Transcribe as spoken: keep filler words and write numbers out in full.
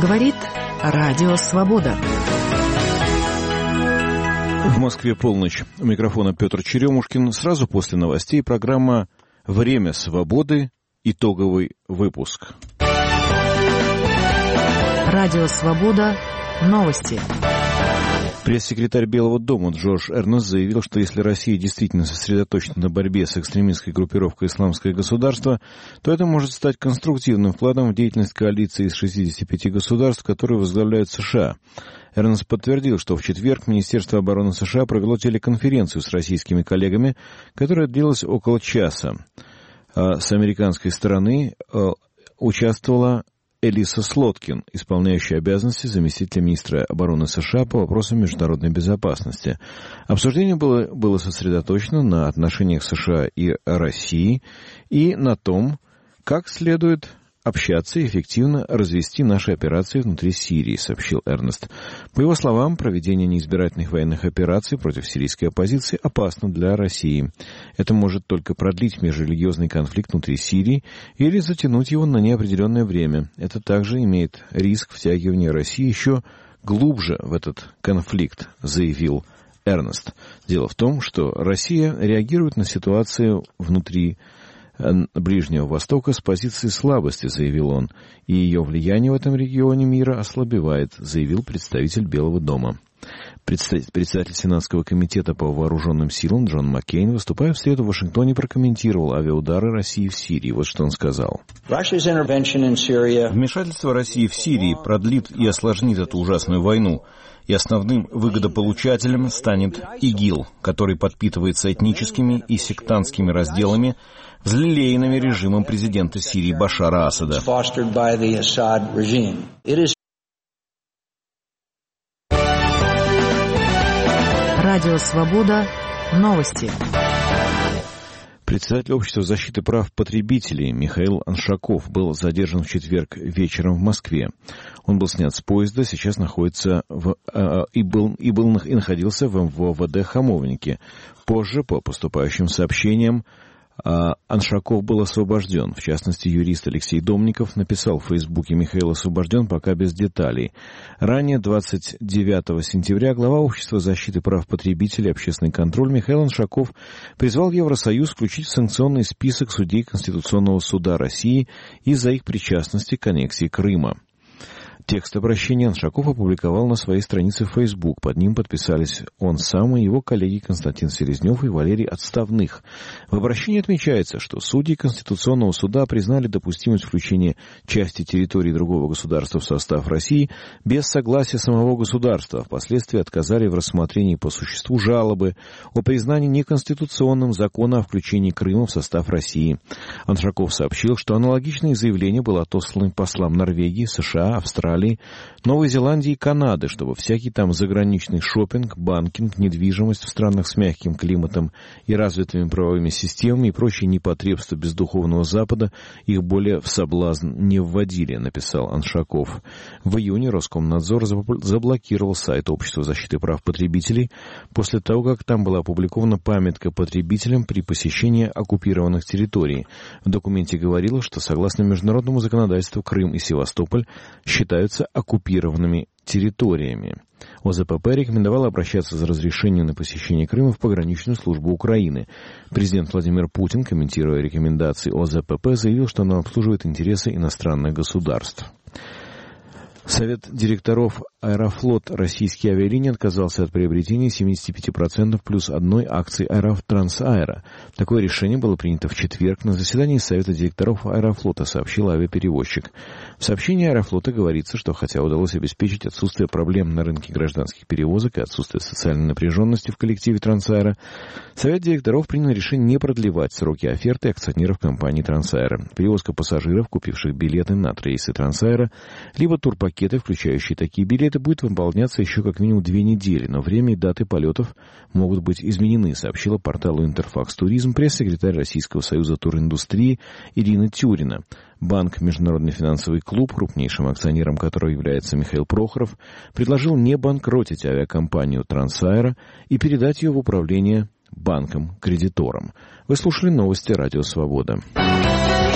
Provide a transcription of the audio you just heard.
Говорит Радио Свобода. В Москве полночь. У микрофона Петр Черемушкин. Сразу после новостей программа «Время свободы». Итоговый выпуск. Радио Свобода. Новости. Пресс-секретарь Белого дома Джордж Эрнест заявил, что если Россия действительно сосредоточена на борьбе с экстремистской группировкой «Исламское государство», то это может стать конструктивным вкладом в деятельность коалиции из шестидесяти пяти государств, которые возглавляют США. Эрнест подтвердил, что в четверг Министерство обороны США провело телеконференцию с российскими коллегами, которая длилась около часа. С американской стороны участвовала Элиса Слоткин, исполняющая обязанности заместителя министра обороны США по вопросам международной безопасности. Обсуждение было, было сосредоточено на отношениях США и России и на том, как следует общаться и эффективно развести наши операции внутри Сирии, сообщил Эрнест. По его словам, проведение неизбирательных военных операций против сирийской оппозиции опасно для России. Это может только продлить межрелигиозный конфликт внутри Сирии или затянуть его на неопределенное время. Это также имеет риск втягивания России еще глубже в этот конфликт, заявил Эрнест. Дело в том, что Россия реагирует на ситуацию внутри Ближнего Востока с позиции слабости, заявил он, и ее влияние в этом регионе мира ослабевает, заявил представитель Белого дома. Председатель Сенатского комитета по вооруженным силам Джон Маккейн, выступая в среду в Вашингтоне, прокомментировал авиаудары России в Сирии. Вот что он сказал. Вмешательство России в Сирии продлит и осложнит эту ужасную войну, и основным выгодополучателем станет ИГИЛ, который подпитывается этническими и сектантскими разделами, взлелеянными режимом президента Сирии Башара Асада. Радио Свобода. Новости. Председатель Общества защиты прав потребителей Михаил Аншаков был задержан в четверг вечером в Москве. Он был снят с поезда, сейчас находится в, э, и, был, и, был, и находился в эм вэ вэ дэ Хамовнике. Позже, по поступающим сообщениям, Аншаков был освобожден. В частности, юрист Алексей Домников написал в Фейсбуке: «Михаил освобожден, пока без деталей». Ранее, двадцать девятого сентября, глава Общества защиты прав потребителей и общественный контроль Михаил Аншаков призвал Евросоюз включить в санкционный список судей Конституционного суда России из-за их причастности к аннексии Крыма. Текст обращения Аншаков опубликовал на своей странице в Facebook. Под ним подписались он сам и его коллеги Константин Селезнев и Валерий Отставных. В обращении отмечается, что судьи Конституционного суда признали допустимость включения части территории другого государства в состав России без согласия самого государства. Впоследствии отказали в рассмотрении по существу жалобы о признании неконституционным закона о включении Крыма в состав России. Аншаков сообщил, что аналогичные заявления было отосланы послам Норвегии, США, Австралии, Новой Зеландии и Канады, чтобы всякий там заграничный шопинг, банкинг, недвижимость в странах с мягким климатом и развитыми правовыми системами и прочие непотребства бездуховного Запада их более в соблазн не вводили, написал Аншаков. В июне Роскомнадзор заблокировал сайт Общества защиты прав потребителей после того, как там была опубликована памятка потребителям при посещении оккупированных территорий. В документе говорилось, что согласно международному законодательству Крым и Севастополь считаются оккупированными территориями. о зэ пэ пэ рекомендовала обращаться за разрешением на посещение Крыма в пограничную службу Украины. Президент Владимир Путин, комментируя рекомендации о зэ пэ пэ, заявил, что она обслуживает интересы иностранных государств. Совет директоров «Аэрофлот» российские авиалинии отказался от приобретения семьдесят пять процентов плюс одной акции «Аэротрансаэро». Такое решение было принято в четверг на заседании Совета директоров «Аэрофлота», сообщил авиаперевозчик. В сообщении «Аэрофлота» говорится, что хотя удалось обеспечить отсутствие проблем на рынке гражданских перевозок и отсутствие социальной напряженности в коллективе «Трансаэро», Совет директоров принял решение не продлевать сроки оферты акционеров компании «Трансаэро». Перевозка пассажиров, купивших билеты на рейсы «Трансаэро», либо турпакеты, включающие такие билеты, будет выполняться еще как минимум две недели, но время и даты полетов могут быть изменены, сообщила порталу «Интерфакс Туризм» пресс-секретарь Российского союза туриндустрии Ирина Тюрина. Банк «Международный финансовый клуб», крупнейшим акционером которого является Михаил Прохоров, предложил не банкротить авиакомпанию «Трансаэро» и передать ее в управление банком-кредитором. Вы слушали новости «Радио Свобода».